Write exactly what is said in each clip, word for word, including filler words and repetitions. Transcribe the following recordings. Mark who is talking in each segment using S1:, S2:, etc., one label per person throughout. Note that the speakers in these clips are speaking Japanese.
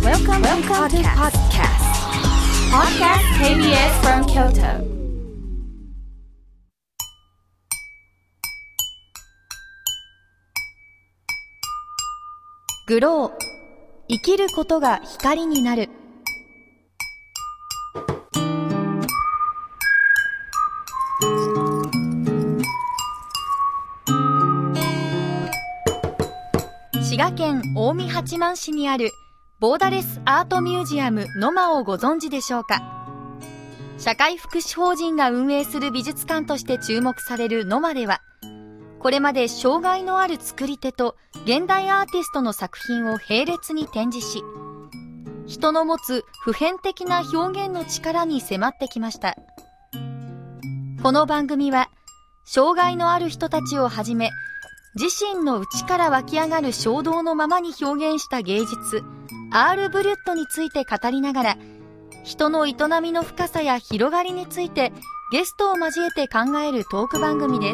S1: Welcome, Welcome to podcast. Podcast ケービーエス from Kyoto.
S2: グロー、生きることが光になる。滋賀県近江八幡市にあるボーダレスアートミュージアムノマをご存知でしょうか。社会福祉法人が運営する美術館として注目されるノマでは、これまで障害のある作り手と現代アーティストの作品を並列に展示し、人の持つ普遍的な表現の力に迫ってきました。この番組は障害のある人たちをはじめ、自身の内から湧き上がる衝動のままに表現した芸術アールブリュットについて語りながら、人の営みの深さや広がりについてゲストを交えて考えるトーク番組です。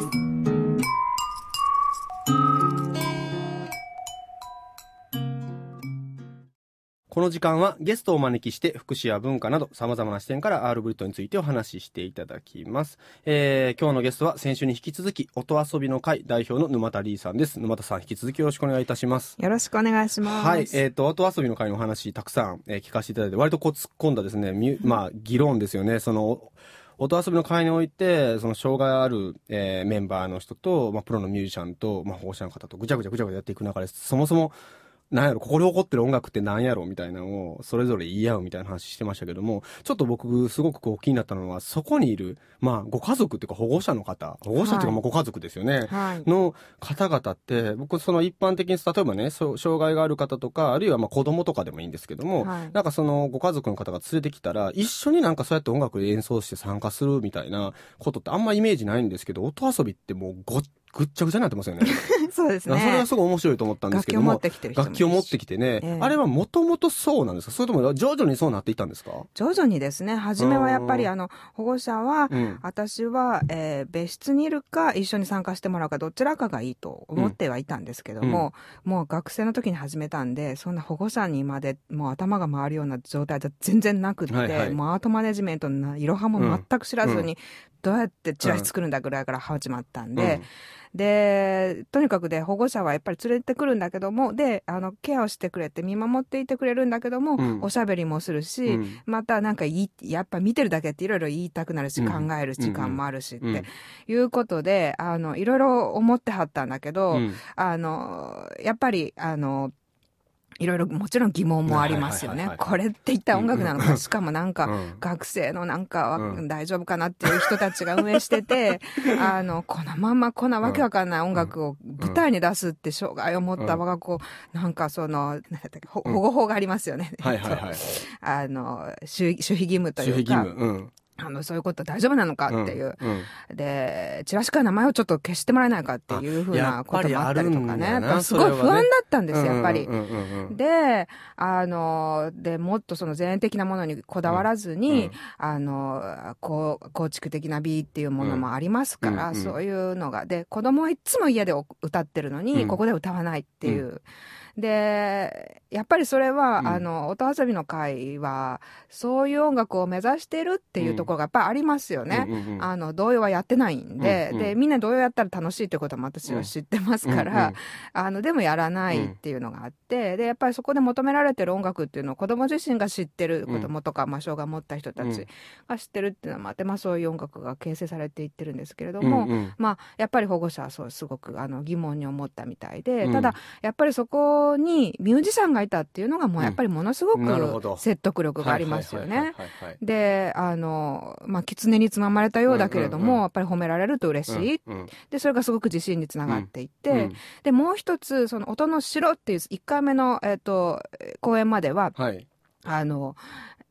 S3: この時間はゲストをお招きして福祉や文化など様々な視点からアールブリットについてお話ししていただきます。えー、今日のゲストは先週に引き続き音遊びの会代表の沼田理さんです。沼田さん、引き続きよろしくお願いいたします。
S4: よろしくお願いします。
S3: はい、えっ、ー、と音遊びの会のお話たくさん、えー、聞かせていただいて、割とこう突っ込んだですね、まあ議論ですよね。その音遊びの会において、その障害ある、えー、メンバーの人と、まあ、プロのミュージシャンと、まあ、保護者の方とぐちゃぐちゃぐちゃぐちゃやっていく中で、そもそもなんやろ、ここで起こってる音楽ってなんやろみたいなのをそれぞれ言い合うみたいな話してましたけども、ちょっと僕すごくこう気になったのは、そこにいるまあご家族っていうか保護者の方、保護者っていうかまあご家族ですよね、はい、の方々って、僕その一般的に例えばね、障害がある方とか、あるいはまあ子供とかでもいいんですけども、はい、なんかそのご家族の方が連れてきたら一緒になんかそうやって音楽で演奏して参加するみたいなことってあんまイメージないんですけど、音遊びってもうごぐっちゃぐちゃになってますよね。
S4: そうですね。
S3: それはすごい面白いと思ったんですけども、
S4: 楽器を持ってきてる人もいるし、
S3: 楽器を持ってきてね、えー、あれはもともとそうなんですか、それとも徐々にそうなっていったんですか？
S4: 徐々にですね。初めはやっぱりあの保護者は、うん、私は、えー、別室にいるか一緒に参加してもらうかどちらかがいいと思ってはいたんですけども、うん、もう学生の時に始めたんで、そんな保護者にまでもう頭が回るような状態じゃ全然なくって、はいはい、もうアートマネジメントのいろはも全く知らずに、うん、どうやってチラシ作るんだぐらいから始まったんで、うんで、とにかくで保護者はやっぱり連れてくるんだけども、で、あの、ケアをしてくれて見守っていてくれるんだけども、うん、おしゃべりもするし、うん、またなんかいい、やっぱ見てるだけっていろいろ言いたくなるし、うん、考える時間もあるしって、うん、いうことで、あの、いろいろ思ってはったんだけど、うん、あの、やっぱり、あの、いろいろもちろん疑問もありますよね。これって一体音楽なのか、しかもなんか学生のなんか大丈夫かなっていう人たちが運営してて、あの、このままこんなわけわかんない音楽を舞台に出すって障害を持った我が子、なんかその、保護法がありますよね。
S3: はいはいはい。
S4: あの、守秘義務というか。守秘義務。うん。あの、そういうこと大丈夫なのかっていう。うんうん、で、チラシから名前をちょっと消してもらえないかっていうふうなこともあったりとかね。すごい不安だったんですよ、やっぱり。で、あの、で、もっとその前衛的なものにこだわらずに、うんうん、あの、こう、構築的な美っていうものもありますから、うんうん、そういうのが。で、子供はいつも家で歌ってるのに、うん、ここで歌わないっていう。うんで、やっぱりそれは、うん、あの、音遊びの会は、そういう音楽を目指してるっていうところがやっぱりありますよね。うんうんうん、あの、童謡はやってないんで、うんうん、で、みんな童謡やったら楽しいってことも私は知ってますから、うんうん、あの、でもやらないっていうのがあって、で、やっぱりそこで求められてる音楽っていうのを子供自身が知ってる、子供とか、まあ、障害を持った人たちが知ってるっていうのもあって、まあ、そういう音楽が形成されていってるんですけれども、うんうん、まあ、やっぱり保護者はそう、すごく、あの、疑問に思ったみたいで、ただ、やっぱりそこにミュージシャンがいたっていうのがもうやっぱりものすごく説得力がありますよね。で、あの、まあ、狐につままれたようだけれども、うんうんうん、やっぱり褒められると嬉しい、うんうん。で、それがすごく自信につながっていって、うんうん、で、もう一つ、その音の城っていういっかいめの、えっと、公演までは、はい、あの、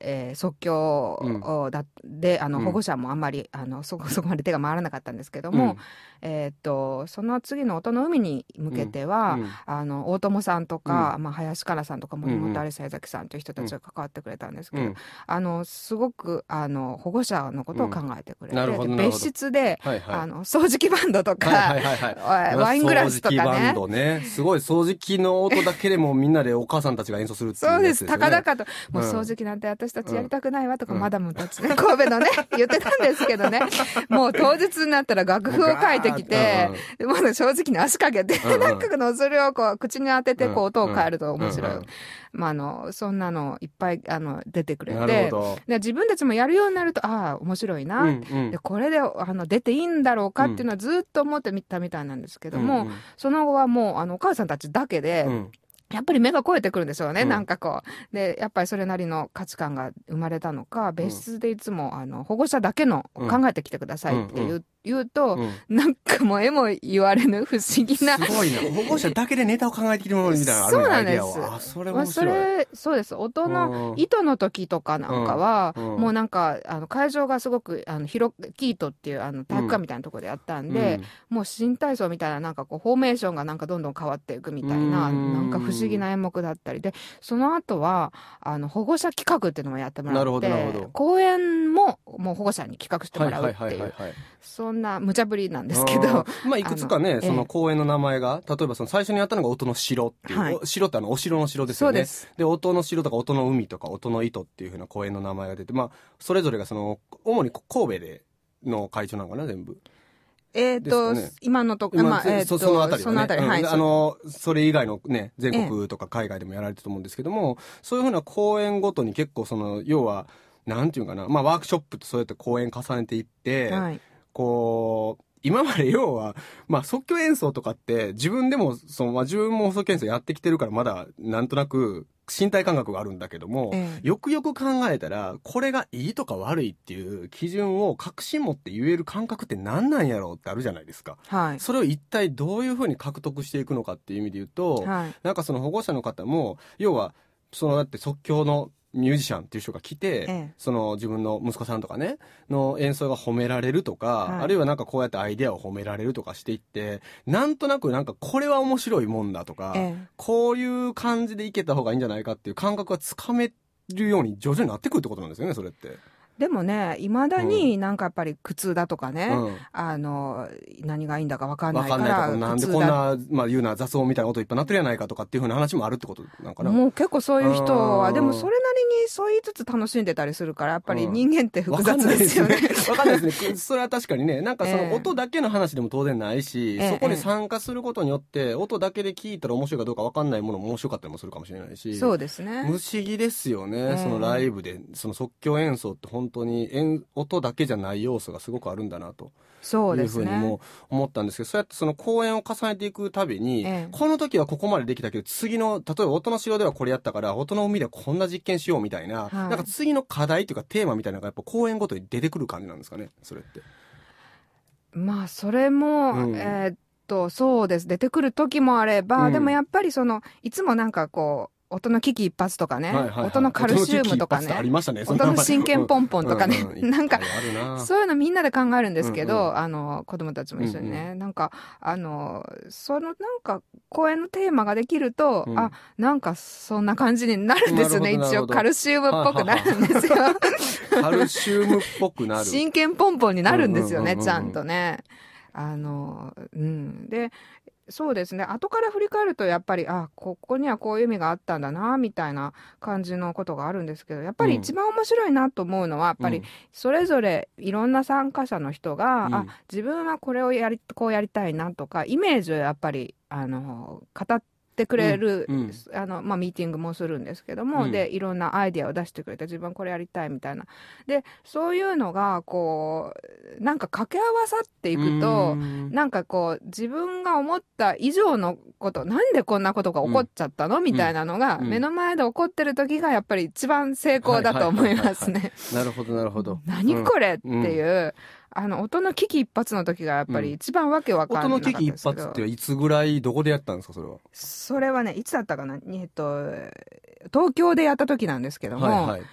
S4: えー、即興だ、うん、であの保護者もあんまりあのそこそこまで手が回らなかったんですけども、うんえー、っとその次の音の海に向けては、うん、あの大友さんとか、うんまあ、林香奈さんとか森本有沙江崎さんという人たちが関わってくれたんですけど、うん、あのすごくあの保護者のことを考えてくれて、うん、で別室で、はいはい、あの掃除機バンドとか、はいはいはいはい、ワイングラスとかね、掃除機バンドね、
S3: すごい掃除機の音だけでもみんなでお母さんたちが演奏するっていうやつですよね。
S4: そうです、高々ともう掃除機なんて私たちやりたくないわとか、うん、マダムたちね神戸のね言ってたんですけどね、もう当日になったら楽譜を書いてきて、うん、もう正直に足かけて、うん、なんかのそれをこう口に当ててこう音を変えると面白い、うんうん、まあ、あのそんなのいっぱいあの出てくれて、で自分たちもやるようになるとああ面白いな、うんうん、でこれであの出ていいんだろうかっていうのはずっと思ってみたみたいなんですけども、うんうん、その後はもうあのお母さんたちだけで、うんやっぱり目が肥えてくるんでしょうね、うん、なんかこうでやっぱりそれなりの価値観が生まれたのか、別室でいつもあの保護者だけの考えてきてくださいって言う、うんうん言うと、うん、なんかもうえも言われぬ不思議な
S3: すごいな、保護者だけでネタを考えてきてるものみたいなのあるね、アイデアは。あ、それ面白い。まあ、それ
S4: そうです。音の糸の時とかなんかは、うんうん、もうなんかあの会場がすごくあの広キートっていうあの体育館みたいなところでやったんで、うん、もう新体操みたいななんかこうフォーメーションがなんかどんどん変わっていくみたいな、うん、なんか不思議な演目だったりで、その後はあの保護者企画っていうのもやってもらって、なるほどなるほど、公演ももう保護者に企画してもらうっていう、そんな無茶ぶりなんですけど、
S3: まあいくつかねその公園の名前が、例えばその最初にやったのが音の城っていう、はい、城ってあのお城の城ですよね。そうです。で音の城とか音の海とか音の糸っていう風な公園の名前が出て、まあそれぞれがその主に神戸での会場なのかな全部。
S4: えっ、ー、と、ね、今のとこ、まあ、えー、と
S3: そのあたりはね、
S4: そのあたり、はい、
S3: うん、あの、それ以外のね、全国とか海外でもやられてると思うんですけども、えー、そういうふうな公演ごとに結構その、要は、なんていうかな、まあ、ワークショップとそうやって公演重ねていって、はい、こう、今まで要は、まあ、即興演奏とかって、自分でも、その、まあ、自分も即興演奏やってきてるから、まだ、なんとなく、身体感覚があるんだけども、ええ、よくよく考えたらこれがいいとか悪いっていう基準を確信持って言える感覚って何なんやろうってあるじゃないですか、はい、それを一体どういうふうに獲得していくのかっていう意味で言うと、はい、なんかその保護者の方も要はそのだって即興のミュージシャンっていう人が来て、ええ、その自分の息子さんとかねの演奏が褒められるとか、はい、あるいはなんかこうやってアイデアを褒められるとかしていって、なんとなくなんかこれは面白いもんだとか、ええ、こういう感じでいけた方がいいんじゃないかっていう感覚がつかめるように徐々になってくるってことなんですよね、それって。
S4: でもね、いまだになんかやっぱり苦痛だとかね、うん、あの何がいいんだか分かんないから、分かんないとか、
S3: なんでこんな、まあ、言うな雑音みたいな音いっぱいなってるやないかとかっていうふうな話もあるってことなんかな。
S4: もう結構そういう人はでもそれなりにそう言いつつ楽しんでたりするから、やっぱり人間って複雑ですよね。
S3: 分かんないですね。それは確かにね、なんかその音だけの話でも当然ないし、えー、そこに参加することによって音だけで聞いたら面白いかどうか分かんないものも面白かったりもするかもしれないし、
S4: そうですね。
S3: 不思議ですよね、えー、そのライブでその即興演奏って本当に演音だけじゃない要素がすごくあるんだなというふうにも思ったんですけど、そうやってその公演を重ねていくたびに、ええ、この時はここまでできたけど次の例えば音の城ではこれやったから音の海ではこんな実験しようみたいな、はい、なんか次の課題というかテーマみたいなのがやっぱ公演ごとに出てくる感じなんですかね、それって。
S4: まあそれも、うん、えー、っとそうです、出てくる時もあれば、うん、でもやっぱりそのいつもなんかこう音の危機一髪とかね、はいはいはい、音のカルシウムとかね、
S3: ありましたね、
S4: 音の真剣ポンポンとかね、うんうん、なんかそういうのみんなで考えるんですけど、うんうん、あの子供たちも一緒にね、うんうん、なんかあのそのなんか公演のテーマができると、うん、あなんかそんな感じになるんですよね。一応カルシウムっぽくなるんですよ。
S3: カルシウムっぽくなる。
S4: 真剣ポンポンになるんですよね、うんうんうんうん、ちゃんとね。あのうんで。そうですね、後から振り返るとやっぱりあここにはこういう意味があったんだなみたいな感じのことがあるんですけど、やっぱり一番面白いなと思うのは、やっぱりそれぞれいろんな参加者の人が、うん、あ自分はこれをやりこうやりたいなとかイメージをやっぱりあの語ってってくれる、うんうん、あのまあ、ミーティングもするんですけども、うん、でいろんなアイデアを出してくれて、自分これやりたいみたいなで、そういうのがこうなんか掛け合わさっていくと、なんかこう自分が思った以上のこと、なんでこんなことが起こっちゃったの、うん、みたいなのが目の前で起こってる時がやっぱり一番成功だと思いますね。
S3: なるほどなるほど。
S4: 何これっていう、うんあの音の危機一髪の時がやっぱり一番わけわかんなかったんですけど、
S3: うん、音の危機一髪っていつぐらいどこでやったんですか、それは。
S4: それはねいつだったかな、えっと東京でやった時なんですけども、はいはい、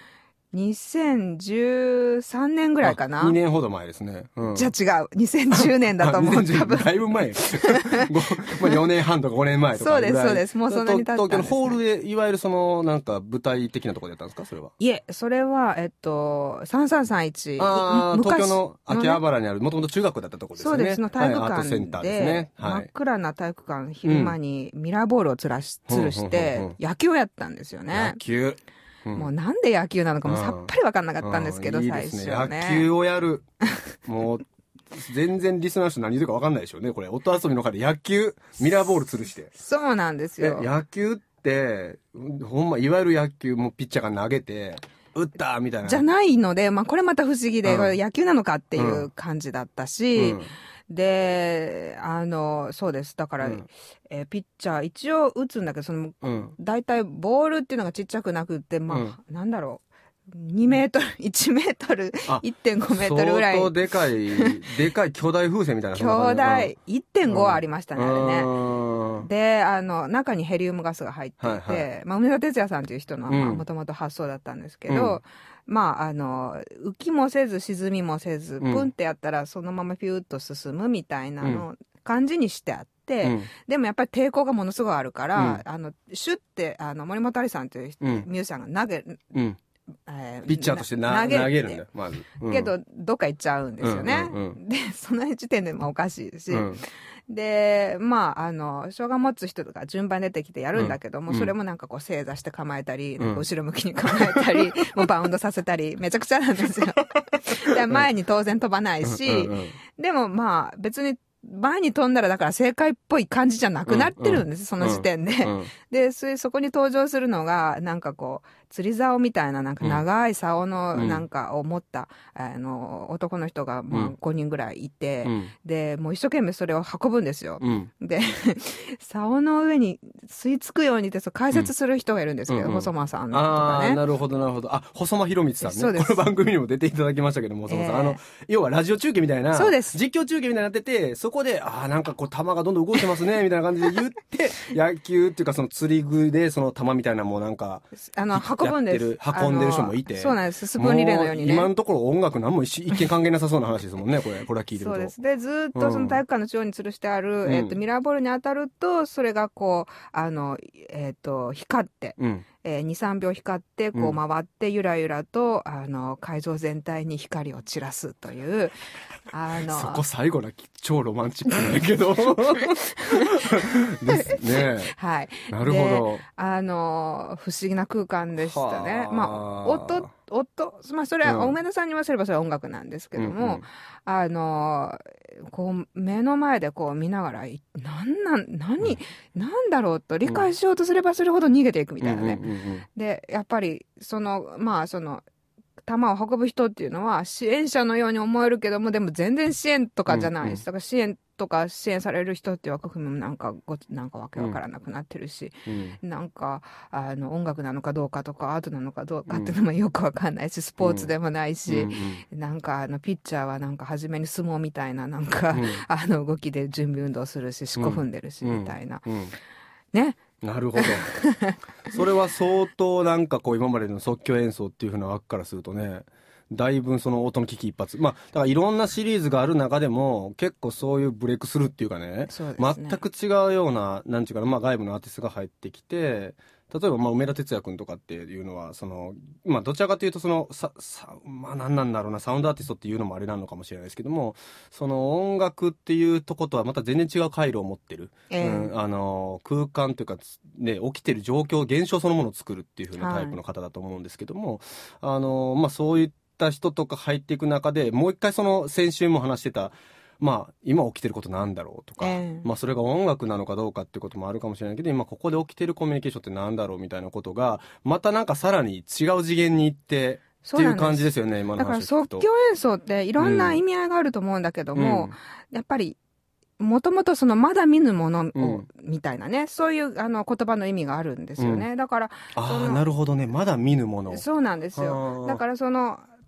S4: にせんじゅうさんねんぐらいかな。
S3: にねんほど前ですね。
S4: うん、じゃあ違う。にせんじゅうねんだと思う。多分。
S3: だいぶ前。まあよねんはんとかごねんまえとか。
S4: そうです、そうです。もうそんなに経ったんです、ね。
S3: 東京のホールで、いわゆるその、なんか舞台的なところでやったんですかそれは。
S4: いえ、それは、えっと、さんさんさんいち。
S3: ああ、東京の秋葉原にある、もともと中学だったところですね。
S4: そうです。その体育館で、はい、アートセンターですね。はい、真っ暗な体育館、昼間にミラーボールをつらし、吊るして、野球をやったんですよね。
S3: 野球。
S4: うん、もうなんで野球なのかもさっぱり分かんなかったんですけど、うん、最初ね。いいですね。
S3: 野球をやる。もう、全然リスナーの人何言ってるか分かんないでしょうね。これ、音遊びの中で野球、ミラーボール吊るして。
S4: そうなんですよ。
S3: 野球って、ほんま、いわゆる野球もピッチャーが投げて、打ったみたいな。
S4: じゃないので、まあこれまた不思議で、うん、野球なのかっていう感じだったし、うんで、あの、そうです。だから、うん、えー、ピッチャー、一応打つんだけど、その、うん、大体ボールっていうのがちっちゃくなくって、まあ、うん、なんだろう。にメートル、いちメートル、いってんごメートルぐらい。
S3: 相当でかい、でかい巨大風船みたいな。
S4: 巨大、いってんごはありましたね、うん、あれね。で、あの、中にヘリウムガスが入っていて、はいはい、まあ、梅田哲也さんという人の、まあ、もともと発想だったんですけど、うんまあ、あの、浮きもせず沈みもせず、プンってやったらそのままピューッと進むみたいなの、感じにしてあって、うん、でもやっぱり抵抗がものすごいあるから、うん、あの、シュッて、あの、森本有さんという、うん、ミュージシャンが投げ、うん
S3: えー、ピッチャーとしてな投げ、投げるんだよ、まず。
S4: うん、けど、どっか行っちゃうんですよね。うんうんうん、で、その時点でまあおかしいし、うんで、まあ、あの、生姜持つ人が順番に出てきてやるんだけども、うん、それもなんかこう正座して構えたり、うん、なんか後ろ向きに構えたり、もうバウンドさせたり、めちゃくちゃなんですよ。で前に当然飛ばないし、うんうんうん、でもまあ別に前に飛んだらだから正解っぽい感じじゃなくなってるんです、うんうん、その時点で。うんうん、で、それ、そこに登場するのが、なんかこう、釣り竿みたいな、なんか長い竿のなんかを持った、うん、あの、男の人がまあごにんぐらいいて、うん、で、もう一生懸命それを運ぶんですよ。うん、で、竿の上に吸い付くようにってそう解説する人がいるんですけど、うん、細間さんとかね。
S3: ああ、なるほど、なるほど。あ、細間博光さんね。そうです。この番組にも出ていただきましたけども、細間さん。えー、あの、要はラジオ中継みたいな、そうです。実況中継みたいになってて、そこで、ああ、なんかこう、球がどんどん動いてますね、みたいな感じで言って、野球っていうかその釣り具でその球みたいなもうなんか、
S4: あの、運ぶんです。
S3: 運んでる人もいて。
S4: そうなんです。スプーンリレーのようにね。
S3: 今のところ音楽何も一見関係なさそうな話ですもんね、これ。これは聞いてると。
S4: そうです。で、ずっとその体育館の中央に吊るしてある、うん、えっと、ミラーボールに当たると、それがこう、あの、えっと、光って、うんえー、に、さんびょう光って、こう回って、ゆらゆらと、あの、会場全体に光を散らすという、あの、
S3: そこ最後だけ超ロマンチックなんだけど。ですね。
S4: はい。
S3: なるほど。
S4: あの、不思議な空間でしたね。まあ、音、音、まあ、それは、梅田さんに言わせればそれは音楽なんですけども、うんうん、あの、こう、目の前でこう見ながら、なんなん、何、うん、なんだろうと理解しようとすればするほど逃げていくみたいなね。うんうんうんうん、で、やっぱり、その、まあ、その、弾を運ぶ人っていうのは支援者のように思えるけども、でも全然支援とかじゃないです。だから支援とか支援される人っていう枠組みもなんかご、なんかわけわからなくなってるし、うん、なんか、あの、音楽なのかどうかとか、アートなのかどうかっていうのもよくわかんないし、スポーツでもないし、うんうん、なんか、あの、ピッチャーはなんか初めに相撲みたいな、なんか、うん、あの、動きで準備運動するし、四股踏んでるし、みたいな。うんうん、ね。
S3: なるほど。それは相当なんかこう今までの即興演奏っていう風な枠からするとね、だいぶその音の危機一髪。まあ、だからいろんなシリーズがある中でも、結構そういうブレイクスルーっていうかね、そうですね、全く違うような、なんていうかな、まあ外部のアーティストが入ってきて、例えばまあ梅田哲也君とかっていうのは、その、まあどちらかというとその、さ、さ、まあ何なんだろうな、サウンドアーティストっていうのもあれなのかもしれないですけども、その音楽っていうとことはまた全然違う回路を持ってる。えーうん、あの、空間というか、ね、起きてる状況、現象そのものを作るっていう風なタイプの方だと思うんですけども、はい、あの、まあそういった人とか入っていく中で、もう一回その先週も話してた、まあ、今起きてることなんだろうとか、えー、まあそれが音楽なのかどうかってこともあるかもしれないけど、今ここで起きてるコミュニケーションってなんだろうみたいなことが、またなんかさらに違う次元に行って、っていう感じですよね、今の話を聞くと。
S4: だから即興演奏っていろんな意味合いがあると思うんだけども、うん、やっぱり、もともとそのまだ見ぬものを、うん、みたいなね、そういうあの言葉の意味があるんですよね。うん、だから、
S3: ああ、なるほどね、まだ見ぬもの。
S4: そうなんですよ。だからその、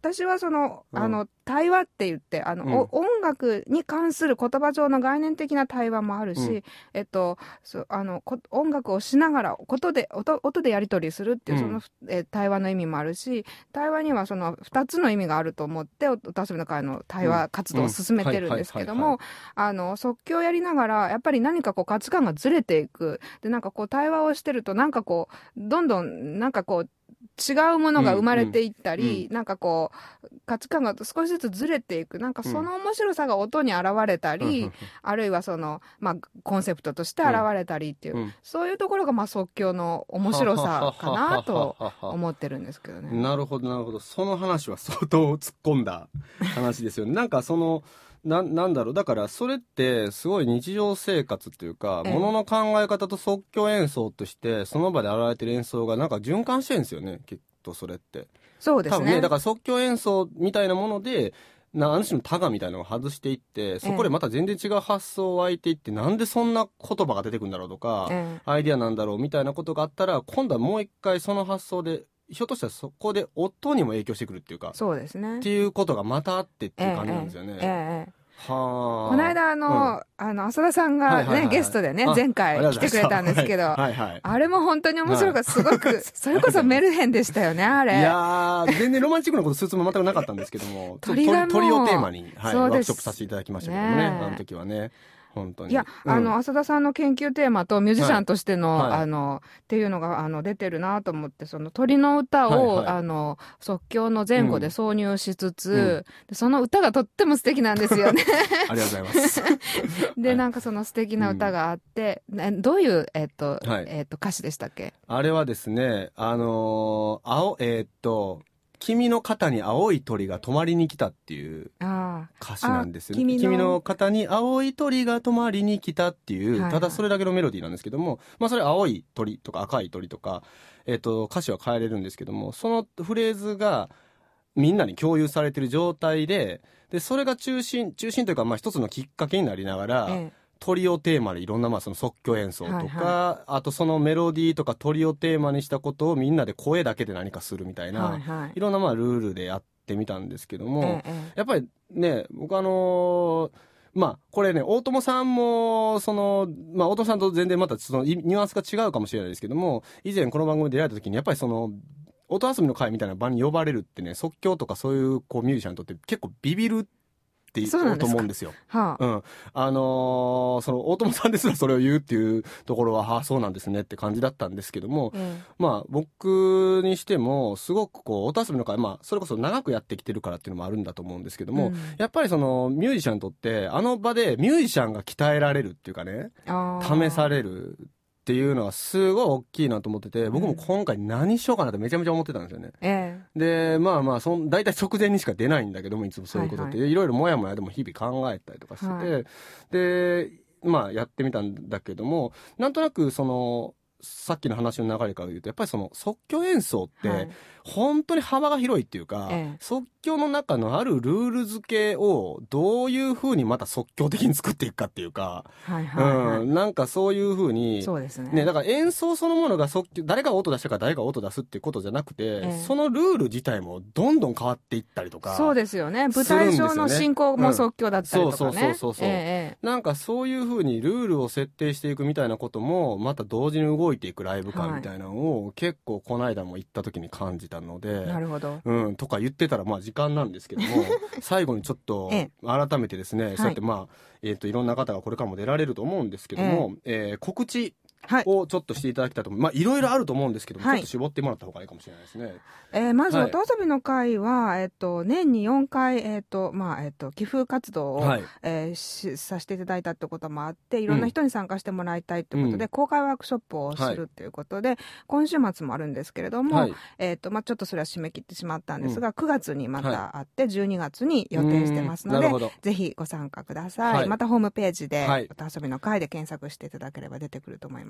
S4: 私はその、うん、あの対話って言ってあの、うん、音楽に関する言葉上の概念的な対話もあるし、うん、えっとそあの音楽をしながら音で 音, 音でやり取りするっていうその、うん、え対話の意味もあるし、対話にはそのふたつの意味があると思って音遊びの会の対話活動を進めてるんですけども、あの即興やりながらやっぱり何かこう価値観がずれていく。でなんかこう対話をしてるとなんかこうどんどんなんかこう違うものが生まれていったり、うんうん、なんかこう価値観が少しずつずれていく、なんかその面白さが音に現れたり、うん、あるいはその、まあ、コンセプトとして現れたりっていう、うん、そういうところがまあ即興の面白さかなと思ってるんですけどね。
S3: なるほどなるほど。その話は相当突っ込んだ話ですよね。なんかそのな, なんだろうだからそれってすごい日常生活っていうか、ええ、ものの考え方と即興演奏としてその場で現れてる演奏がなんか循環してるんですよね、きっとそれって。
S4: そうですね。
S3: 多分ね、だから即興演奏みたいなものでなある種のタガみたいなのを外していって、そこでまた全然違う発想を湧いていって、ええ、なんでそんな言葉が出てくるんだろうとか、ええ、アイディアなんだろうみたいなことがあったら、今度はもう一回その発想でひょっとしたらそこで音にも影響してくるっていうか、
S4: そうですね。
S3: っていうことがまたあってっていう感じなんですよね。
S4: ええええ
S3: は
S4: この間あの、うん、あの浅田さんがね、はいはいはい、ゲストでね前回来てくれたんですけど、はいはい、あれも本当に面白かった、すごくそれこそメルヘンでしたよねあれ。
S3: いや全然ロマンチックなことするつもり全くなかったんですけども鳥がもう鳥をテーマに、はい、ワークショップさせていただきましたけどもね、ねあの時はね本当に。
S4: いや、うん、あの浅田さんの研究テーマとミュージシャンとしての、はいはい、あのっていうのがあの出てるなと思って、その鳥の歌を、はいはい、あの即興の前後で挿入しつつ、うん、でその歌がとっても素敵なんですよね
S3: ありがとうございます
S4: で、はい、なんかその素敵な歌があって、うん、どういうえっと、はい、えっと歌詞でしたっけ？
S3: あれはですね、あのー、青えー、っと君の肩に青い鳥が泊まりに来たっていう歌詞なんですよね。君の、君の肩に青い鳥が泊まりに来たっていう、はいはい、ただそれだけのメロディーなんですけども、まあそれ青い鳥とか赤い鳥とか、えっと、歌詞は変えれるんですけども、そのフレーズがみんなに共有されてる状態で、で、それが中心、中心というかまあ一つのきっかけになりながら、ええ鳥をテーマでいろんなまあその即興演奏とか、はいはい、あとそのメロディーとか鳥をテーマにしたことをみんなで声だけで何かするみたいな、はいはい、いろんなまあルールでやってみたんですけども、ええ、やっぱりね僕あのー、まあこれね大友さんもそのまあ大友さんと全然またそのニュアンスが違うかもしれないですけども、以前この番組で出られた時にやっぱりその音遊びの会みたいな場に呼ばれるってね、即興とかそういうこうミュージシャンにとって結構ビビるって言うと思うんですよ。はあ、うん。あのー、その大友さんですらそれを言うっていうところは、はあ、そうなんですねって感じだったんですけども、うん、まあ僕にしてもすごくこう音遊びの会、まあそれこそ長くやってきてるからっていうのもあるんだと思うんですけども、うん、やっぱりそのミュージシャンにとってあの場でミュージシャンが鍛えられるっていうかね、試されるっていうのはすごい大きいなと思ってて、僕も今回何しようかなってめちゃめちゃ思ってたんですよね。ええ、でまあまあそん大体直前にしか出ないんだけども、いつもそういうことって、はいはい、いろいろもやもやでも日々考えたりとかしてて、はい、でまあやってみたんだけども、なんとなくそのさっきの話の流れから言うとやっぱりその即興演奏って本当に幅が広いっていうか、はい、即興の中のあるルール付けをどういう風にまた即興的に作っていくかっていうか、はいはいはい、うん、なんかそういう風に
S4: そうですね、
S3: ね、だから演奏そのものが即興、誰が音出したから誰が音出すっていうことじゃなくて、ええ、そのルール自体もどんどん変わっていったりとか、
S4: そうですよね、舞台上の進行も即興だったりとかね、うん、そうそうそうそうそう、
S3: ええ、なんかそういう風にルールを設定していくみたいなこともまた同時に動いていくライブ感みたいなのを、はい、結構この間も行った時に感じたので、
S4: なるほど、
S3: うん、とか言ってたらまあ時間なんですけども最後にちょっと改めてですね、ええ、そうやってまあ、えーと、いろんな方がこれからも出られると思うんですけども、えええー、告知をちょっとしていただきたいと思う、はい、まあいろいろあると思うんですけども、はい、ちょっと絞ってもらった方がいいかもしれないですね。
S4: えー、まず音遊びの会は、えっと、年によんかい、えっとまあえっと、寄付活動を、はい、えー、しさせていただいたってこともあって、いろんな人に参加してもらいたいってことで、うん、公開ワークショップをするっていうことで、はい、今週末もあるんですけれども、はい、えっとまあ、ちょっとそれは締め切ってしまったんですが、うん、くがつにまたあって、じゅうにがつに予定してますので、ぜひご参加ください、はい、またホームページで、はい、音遊びの会で検索していただければ出てくると思います。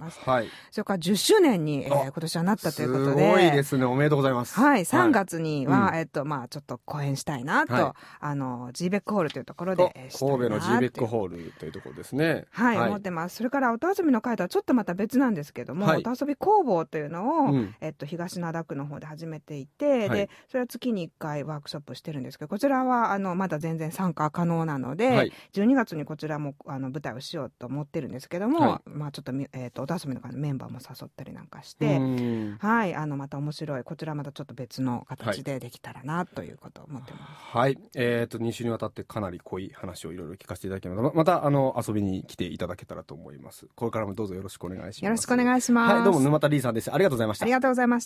S4: ます。
S3: はい。
S4: それからじゅっしゅうねんに、えー、今年はなったということで。
S3: すごいですね。おめでとうございます。
S4: はい。さんがつには、
S3: はい、
S4: えっと、まあちょっと講演したいなと、はい、あの、ジーベックホールというところで、
S3: えー、神戸のジーベックホールというところですね。
S4: はい、はい、思ってます。それから音遊びの会とはちょっとまた別なんですけども、はい、音遊び工房というのを、うん、えっと、東灘区の方で始めていて、はい、で、それは月にいっかいワークショップしてるんですけど、こちらは、あの、まだ全然参加可能なので、はい、じゅうにがつにこちらも、あの、舞台をしようと思ってるんですけども、はい、まあちょっと、えっと、音遊びの会のメンバーも誘ったりなんかして、はい、あの、また面白い、こちらまたちょっと別の形でできたらな、ということを思ってます。
S3: はい。えっと、に週にわたってかなり濃い話をいろいろ聞かせていただきます。ま, また、あの、遊びに来ていただけたらと思います。これからもどうぞよろしくお願いします。
S4: よろしくお願いします。
S3: はい、どうも沼田リーさんです。ありがとうございました。
S4: ありがとうございました。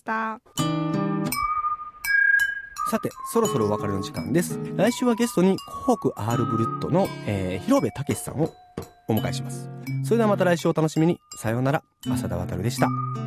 S3: さて、そろそろお別れの時間です。来週はゲストにコーク R ブルッドの、えー、広部武さんをお迎えします。それではまた来週お楽しみに。さようなら。浅田渉でした。